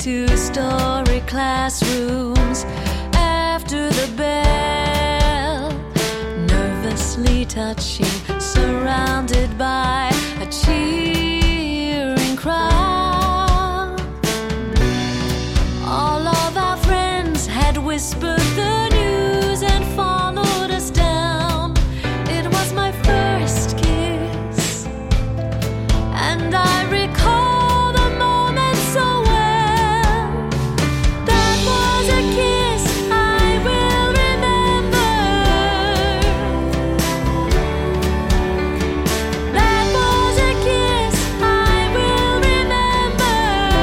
two-story classrooms after the bell, nervously touching, surrounded by a cheering crowd. All of our friends had whispered the news and followed us down. It was my first kiss, and I recall the moment so well. That was a kiss I will remember. That was a kiss I will remember.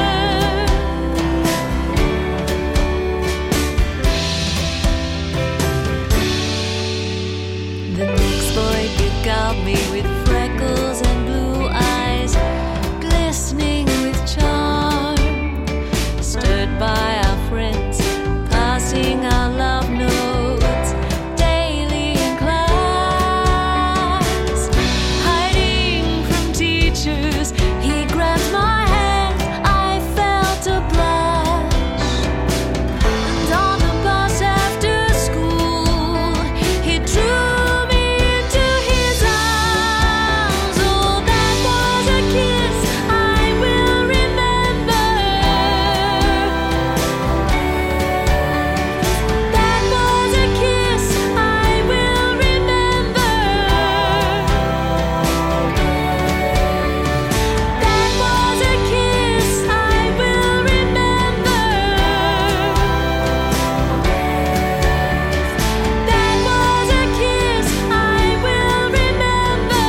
The next boy beguiled me with freckles and blue eyes, glistening with charm, stirred by our friends, passing our love notes daily in class. Hiding from teachers, he grabbed my hand, I felt a blush. And on the bus after school, he drew me into his arms. Oh, that was a kiss I will remember. That was a kiss I will remember. That was a kiss I will remember. That was a kiss I will remember.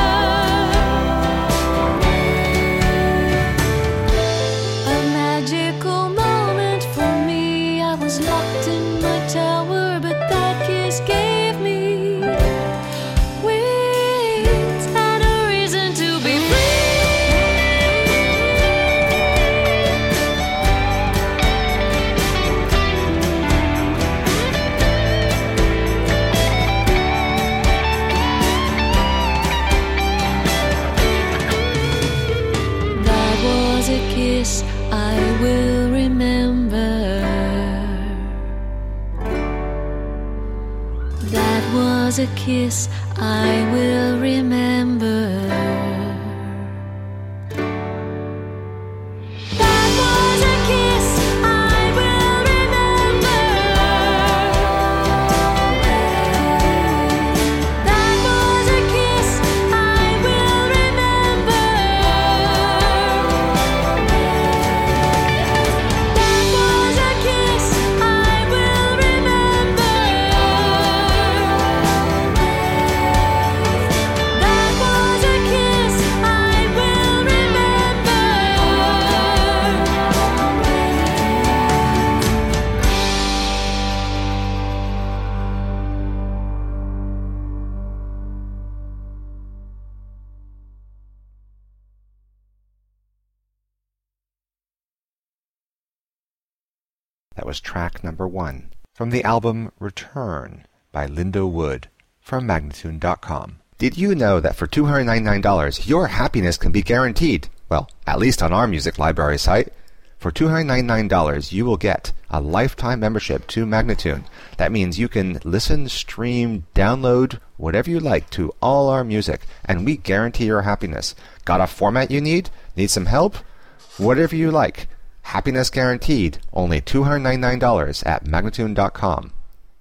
A magical moment for me. I was locked in my tower, but that kiss gave me wings and a reason to be That was a kiss I will remember. That was a kiss I will remember. That was a kiss I will remember. That was a kiss I will remember. That was a kiss I will remember. That was a kiss I will remember. That was track number 1 from the album Return by Lindo Wood from Magnatune.com. Did you know that for $299 your happiness can be guaranteed? Well, at least on our music library site. For $299 you will get a lifetime membership to Magnatune. That means you can listen, stream, download, whatever you like to all our music, and we guarantee your happiness. Got a format you need? Need some help? Whatever you like. Happiness guaranteed. Only $299 at Magnatune.com.